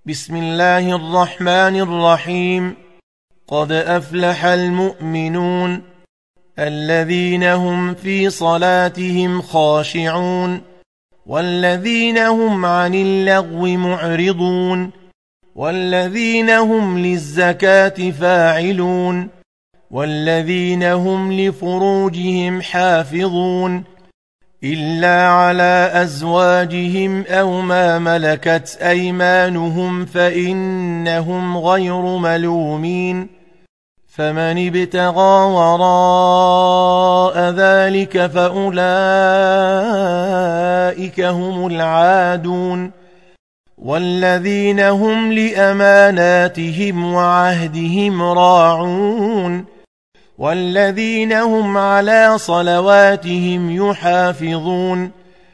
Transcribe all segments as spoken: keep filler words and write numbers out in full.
بسم الله الرحمن الرحيم. قد أفلح المؤمنون الذين هم في صلاتهم خاشعون والذين هم عن اللغو معرضون والذين هم للزكاة فاعلون والذين هم لفروجهم حافظون إلا على أزواجهم أو ما ملكت أيمانهم فإنهم غير ملومين. فمن ابتغى وراء ذلك فأولئك هم العادون. والذين هم لأماناتهم وعهدهم راعون والذين هم على صلواتهم يحافظون.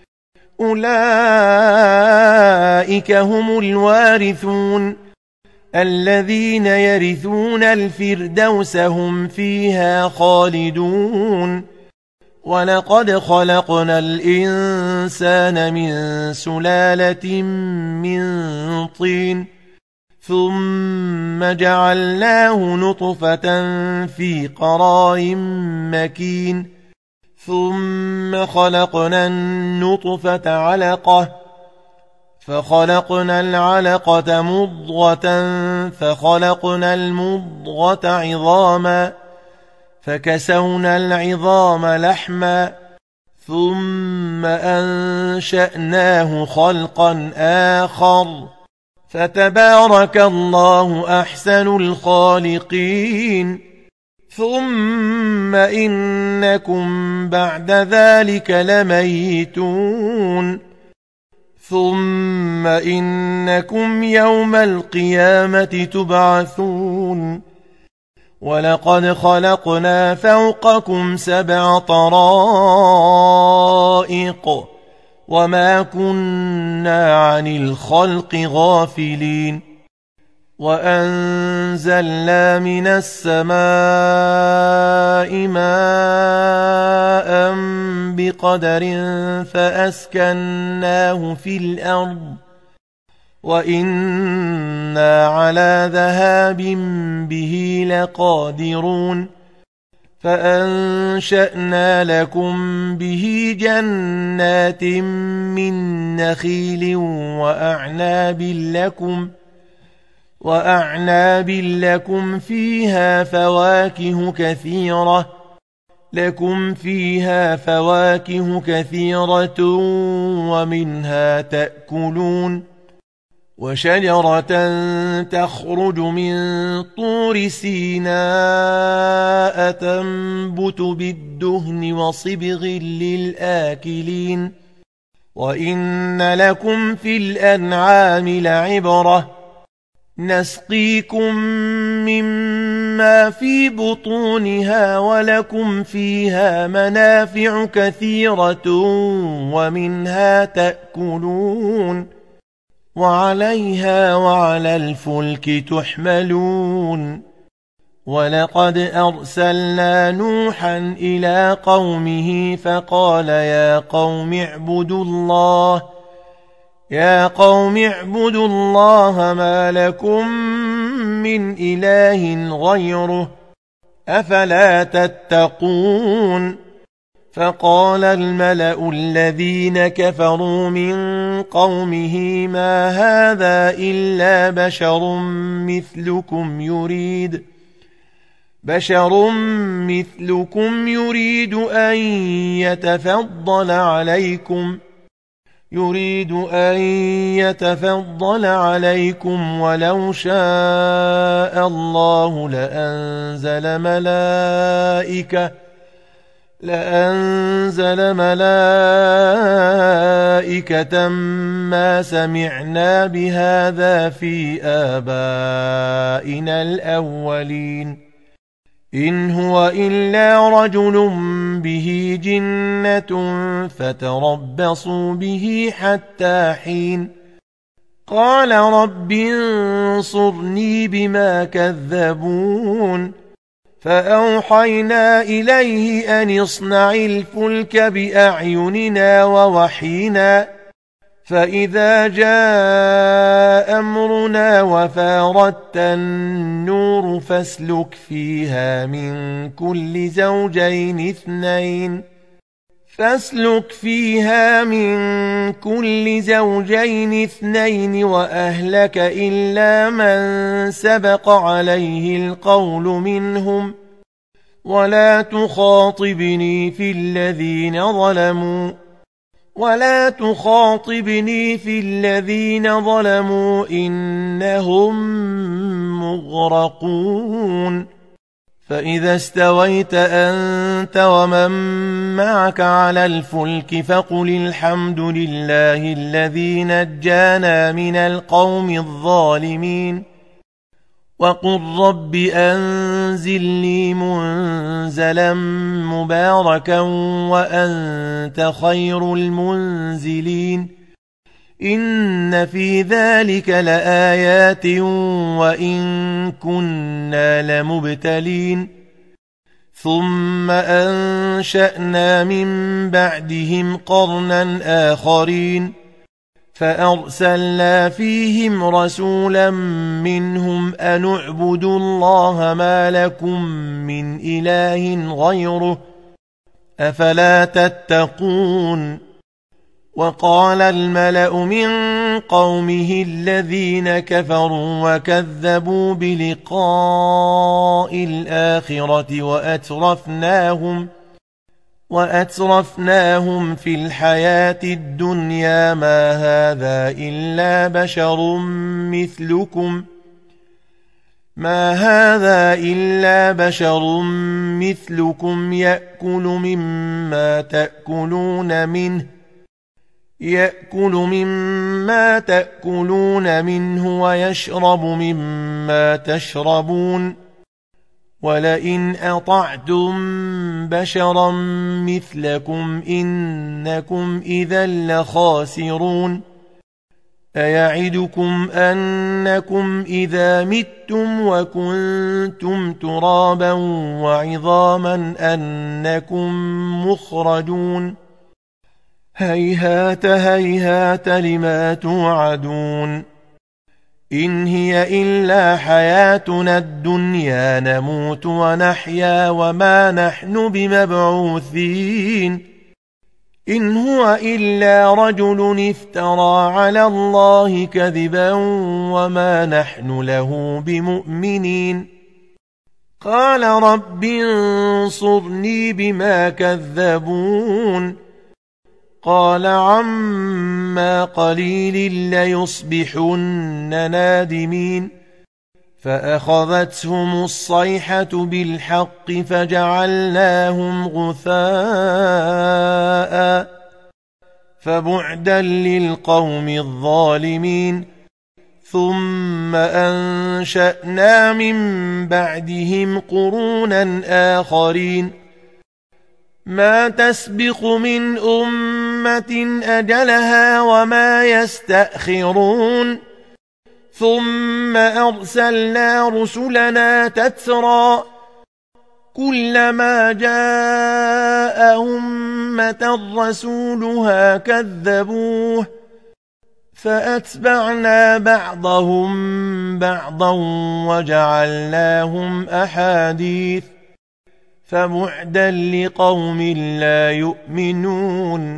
أولئك هم الوارثون الذين يرثون الفردوس هم فيها خالدون. ولقد خلقنا الإنسان من سلالة من طين ثم جعلناه نطفة في قرار مكين ثم خلقنا النطفة علقة فخلقنا العلقة مضغة فخلقنا المضغة عظاما فكسونا العظام لحما ثم أنشأناه خلقا آخر فتبارك الله أحسن الخالقين. ثم إنكم بعد ذلك لميتون ثم إنكم يوم القيامة تبعثون. ولقد خلقنا فوقكم سبع طرائق وما كنا عن الخلق غافلين. وأنزلنا من السماء ماء بقدر فأسكناه في الأرض وإنا على ذهاب به لقادرون. فأنشأنا لكم به جنات من نخيل وأعناب لكم وأعناب لكم فيها فواكه كثيرة لكم فيها فواكه كثيرة ومنها تأكلون. وشجرة تخرج من طور سيناء تنبت بالدهن وصبغ للآكلين. وإن لكم في الأنعام لعبرة نسقيكم مما في بطونها ولكم فيها منافع كثيرة ومنها تأكلون وعليها وعلى الفلك تحملون. ولقد أرسلنا نوحا إلى قومه فقال يا قوم اعبدوا الله يا قوم اعبدوا الله ما لكم من إله غيره أفلا تتقون. فقال الملأ الذين كفروا من قومه ما هذا إلا بشر مثلكم يريد بشر مثلكم يريد أن يتفضل عليكم يريد أن يتفضل عليكم ولو شاء الله لأنزل ملائكة لأنزل ملائكة ما سمعنا بهذا في آبائنا الأولين إن هو إلا رجل به جنة فتربصوا به حتى حين. قال رب انصرني بما كذبون. فأوحينا إليه أن اصنع الفلك بأعيننا ووحينا فإذا جاء أمرنا وفاردت النور فاسلك فيها من كل زوجين اثنين فاسلك فيها من كل زوجين اثنين وأهلك إلا من سبق عليه القول منهم ولا تخاطبني في الذين ظلموا ولا تخاطبني في الذين ظلموا إنهم مغرقون فإذا استويت أنت ومن معك على الفلك فقل الحمد لله الذي نجانا من القوم الظالمين وقل رب أنزلني منزلا مباركا وأنت خير المنزلين إن في ذلك لآيات وإن كنا لمبتلين ثم أنشأنا من بعدهم قرنا آخرين فأرسلنا فيهم رسولا منهم أن اعبدوا الله ما لكم من إله غيره أفلا تتقون وقال الملأ من قومه الذين كفروا وكذبوا بلقاء الآخرة وأترفناهم وأترفناهم في الحياة الدنيا ما هذا إلا بشر مثلكم ما هذا إلا بشر مثلكم يأكل مما تأكلون منه يأكل مما تأكلون منه ويشرب مما تشربون ولئن أطعتم بشرا مثلكم إنكم إذا لخاسرون أيعدكم أنكم إذا متم وكنتم ترابا وعظاما أنكم مخرجون هيهات هيهات لما توعدون إن هي إلا حياتنا الدنيا نموت ونحيا وما نحن بمبعوثين إن هو إلا رجل افترى على الله كذبا وما نحن له بمؤمنين قال رب انصرني بما كذبون قال عما قليل ليصبحن نادمين فأخذتهم الصيحة بالحق فجعلناهم غثاء فبعدا للقوم الظالمين ثم أنشأنا من بعدهم قرونا آخرين ما تسبق من أمة أجلها وما يستأخرون ثم أرسلنا رسلنا تترى كلما جاء أمة رسولها كذبوه فأتبعنا بعضهم بعضا وجعلناهم أحاديث فبعدا لقوم لا يؤمنون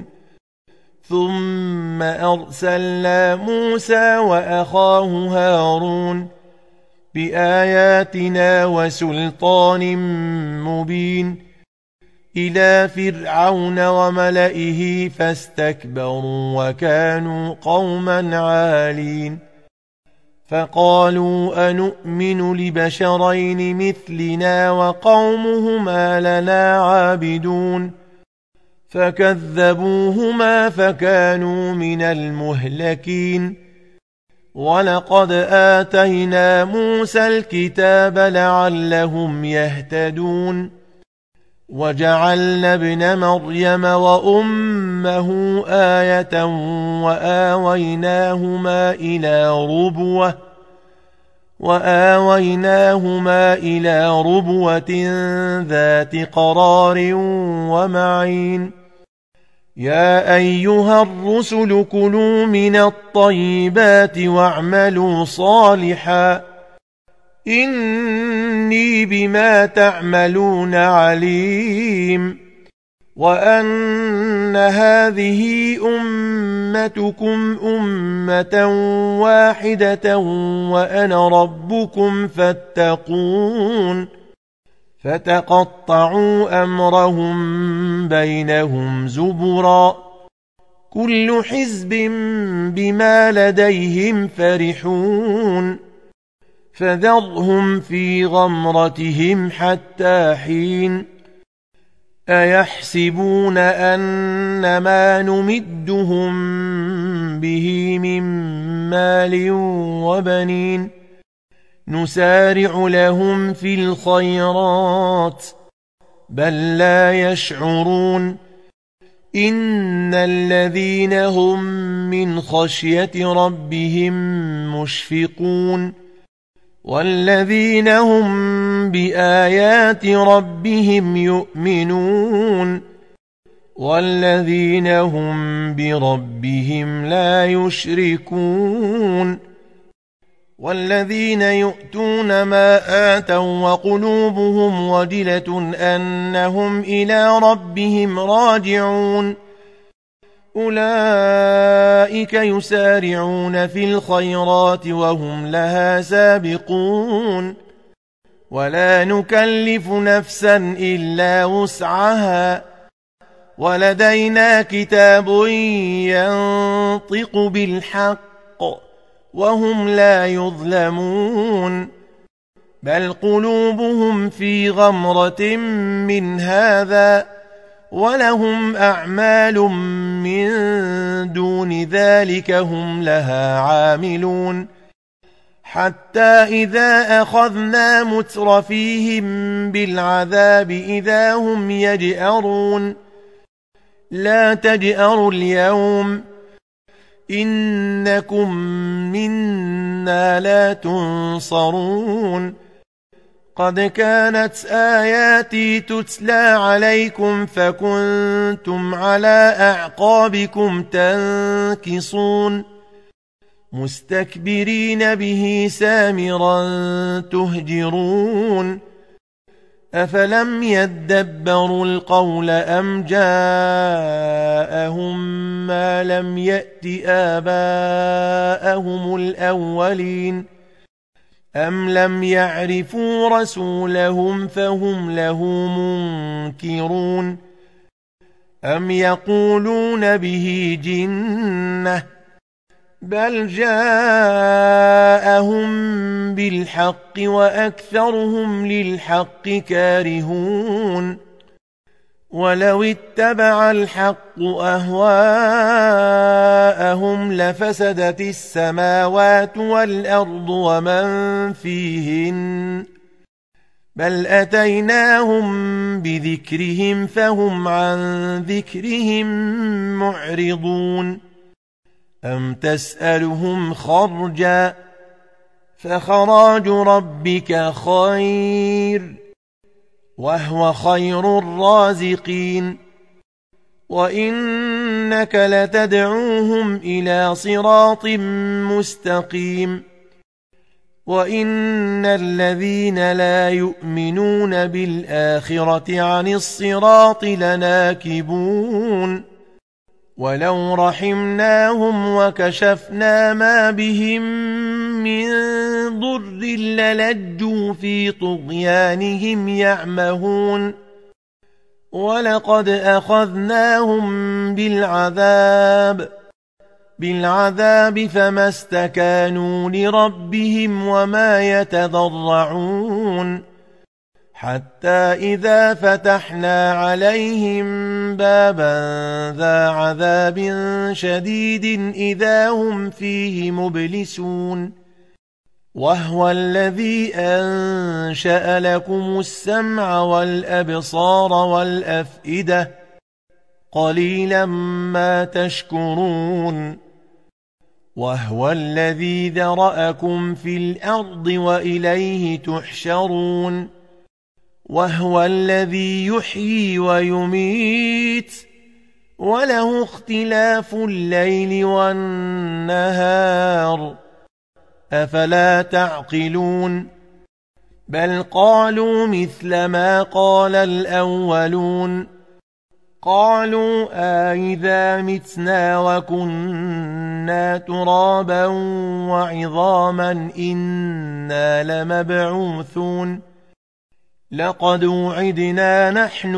ثم أرسلنا موسى وأخاه هارون بآياتنا وسلطان مبين إلى فرعون وملئه فاستكبروا وكانوا قوما عالين فقالوا أنؤمن لبشرين مثلنا وقومهما لنا عابدون فكذبوهما فكانوا من المهلكين ولقد آتينا موسى الكتاب لعلهم يهتدون وجعلنا ابن مريم وأمه آية وآويناهما إلى ربوة وآويناهما إلى ربوة ذات قرار ومعين يا أيها الرسل كلوا من الطيبات واعملوا صالحا إني بما تعملون عليم وأن هذه أمتكم أمة واحدة وأنا ربكم فاتقون فتقطعوا أمرهم بينهم زبرا كل حزب بما لديهم فرحون فذرهم في غمرتهم حتى حين أيحسبون أن ما نمدهم به من مال وبنين نسارع لهم في الخيرات بل لا يشعرون إن الذين هم من خشية ربهم مشفقون والذين هم بآيات ربهم يؤمنون والذين هم بربهم لا يشركون والذين يؤتون ما آتوا وقلوبهم وجلة أنهم إلى ربهم راجعون أولئك يسارعون في الخيرات وهم لها سابقون ولا نكلف نفسا إلا وسعها ولدينا كتاب ينطق بالحق وهم لا يظلمون بل قلوبهم في غمرة من هذا ولهم أعمال من دون ذلك هم لها عاملون حتى إذا أخذنا مترفيهم بالعذاب إذا هم يجأرون لا تجأروا اليوم إنكم منا لا تنصرون قد كانت آياتي تتلى عليكم فكنتم على أعقابكم تنكصون مستكبرين به سامرا تهجرون أفلم يدبروا القول أم جاءهم ما لم يأت آباءهم الأولين أم لم يعرفوا رسولهم فهم له منكرون أم يقولون به جنة بل جاءهم بالحق وأكثرهم للحق كارهون ولو اتبع الحق أهواءهم لفسدت السماوات والأرض ومن فيهن بل أتيناهم بذكرهم فهم عن ذكرهم معرضون أم تسألهم خرجا فخراج ربك خير وهو خير الرازقين وإنك لتدعوهم إلى صراط مستقيم وإن الذين لا يؤمنون بالآخرة عن الصراط لناكبون ولو رحمناهم وكشفنا ما بهم من ضر للجوا في طغيانهم يعمهون ولقد أخذناهم بالعذاب بالعذاب فما استكانوا لربهم وما يتضرعون حتى إذا فتحنا عليهم بابا ذا عذاب شديد إذا هم فيه مبلسون وهو الذي أنشأ لكم السمع والأبصار والأفئدة قليلا ما تشكرون وهو الذي ذرأكم في الأرض وإليه تحشرون وهو الذي يحيي ويميت وله اختلاف الليل والنهار أفلا تعقلون بل قالوا مثل ما قال الأولون قالوا أإذا متنا وكنا ترابا وعظاما إنا لمبعوثون لقد وعدنا نحن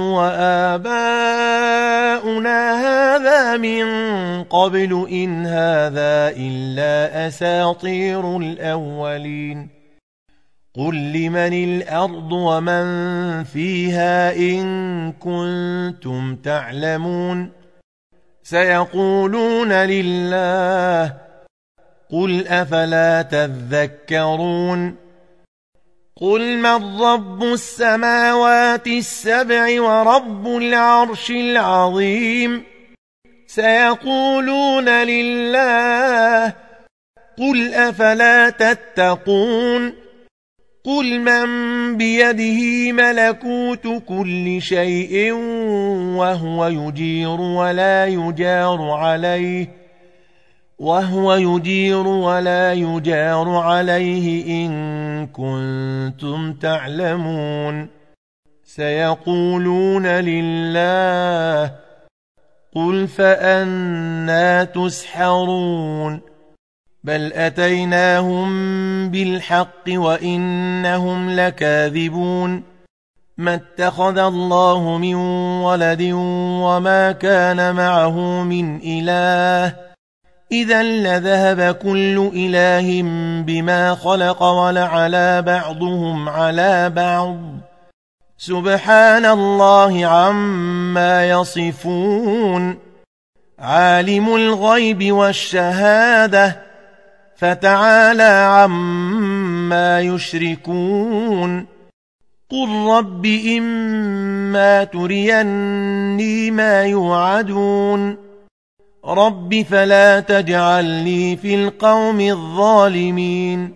وآباؤنا هذا من قبل إن هذا إلا أساطير الأولين قل لمن الأرض ومن فيها إن كنتم تعلمون سيقولون لله قل أفلا تذكرون قل من رب السماوات السبع ورب العرش العظيم سيقولون لله قل أفلا تتقون قل من بيده ملكوت كل شيء وهو يجير ولا يجار عليه وهو يجير ولا يجار عليه إن كنتم تعلمون سيقولون لله قل فأنى تسحرون بل أتيناهم بالحق وإنهم لكاذبون ما اتخذ الله من ولد وما كان معه من إله إذا لذهب كل إله بما خلق ولعلى بعضهم على بعض سبحان الله عما يصفون عالم الغيب والشهادة فتعالى عما يشركون قل رب إما تريني ما يوعدون رب فلا تجعلني في القوم الظالمين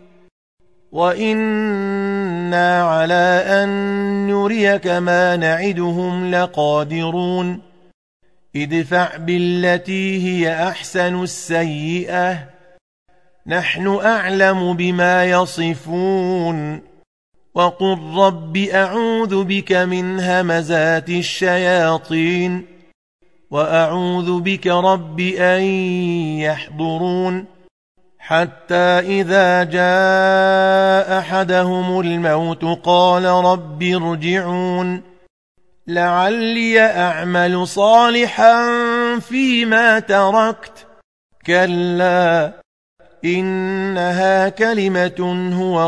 وإنا على أن نريك ما نعدهم لقادرون ادفع بالتي هي أحسن السيئة نحن أعلم بما يصفون وقل رب أعوذ بك من همزات الشياطين وأعوذ بك رب أن يحضرون حتى إذا جاء أحدهم الموت قال رب ارجعون لعلي أعمل صالحا فيما تركت كلا إنها كلمة هو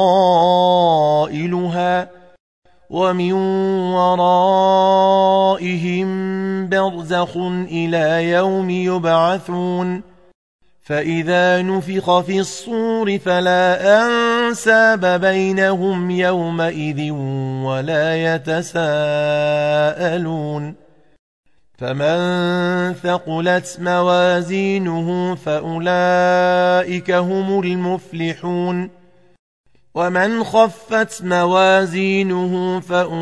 قائلها ومن ورائهم برزخ إلى يوم يبعثون فإذا نفخ في الصور فلا أنساب بينهم يومئذ ولا يتساءلون فمن ثقلت موازينه فأولئك هم المفلحون ومن خفت موازينه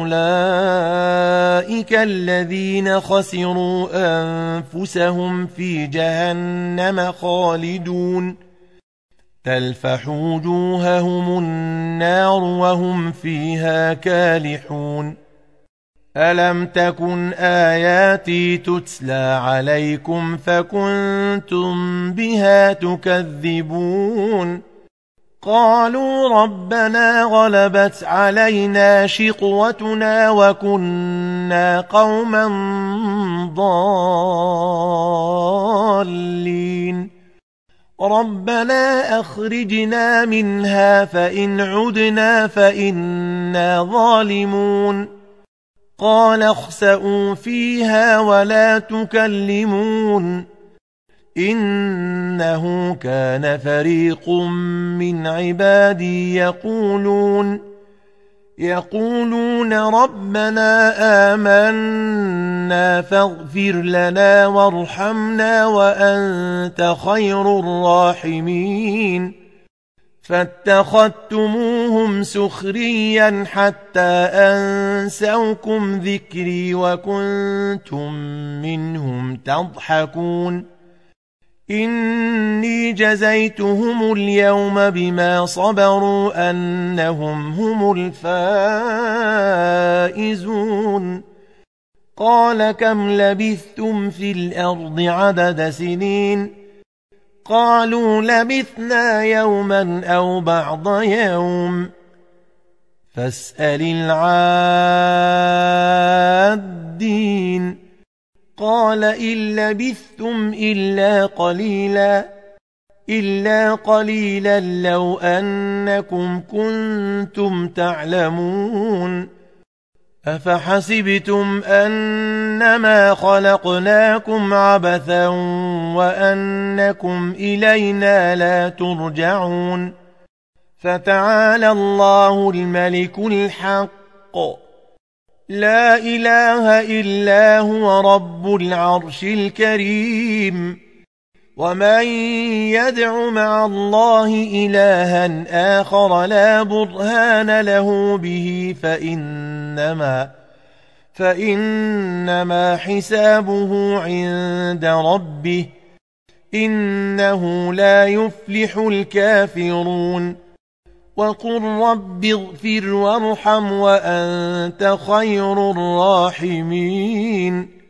فأولئك الذين خسروا أنفسهم في جهنم خالدون تلفح وجوههم النار وهم فيها كالحون ألم تكن آياتي تتلى عليكم فكنتم بها تكذبون قالوا ربنا غلبت علينا شقوتنا وكنا قوما ضالين ربنا أخرجنا منها فإن عدنا فإنا ظالمون قال اخسئوا فيها ولا تكلمون إنه كان فريق من عبادي يقولون يقولون ربنا آمنا فاغفر لنا وارحمنا وأنت خير الراحمين فاتخذتموهم سخريا حتى أنسوكم ذكري وكنتم منهم تضحكون إني جزيتهم اليوم بما صبروا أنهم هم الفائزون قال كم لبثتم في الأرض عدد سنين قالوا لبثنا يوما أو بعض يوم فاسأل العادين قال إن لبثتم إلا قليلا إلا قليلا لو أنكم كنتم تعلمون أفحسبتم أنما خلقناكم عبثا وأنكم إلينا لا ترجعون فتعالى الله الملك الحق لا إله إلا هو رب العرش الكريم ومن يدع مع الله إلها آخر لا برهان له به فإنما, فإنما حسابه عند ربه إنه لا يفلح الكافرون وقل رب اغفر وارحم وأنت خير الراحمين